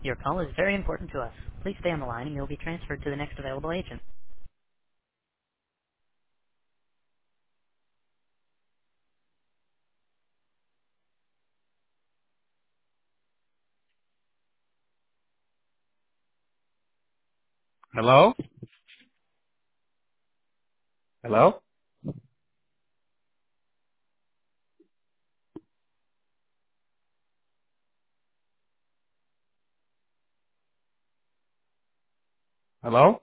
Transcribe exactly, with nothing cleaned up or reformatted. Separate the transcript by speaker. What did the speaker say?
Speaker 1: Your call is very important to us. Please stay on the line and you'll be transferred to the next available agent.
Speaker 2: Hello? Hello? Hello?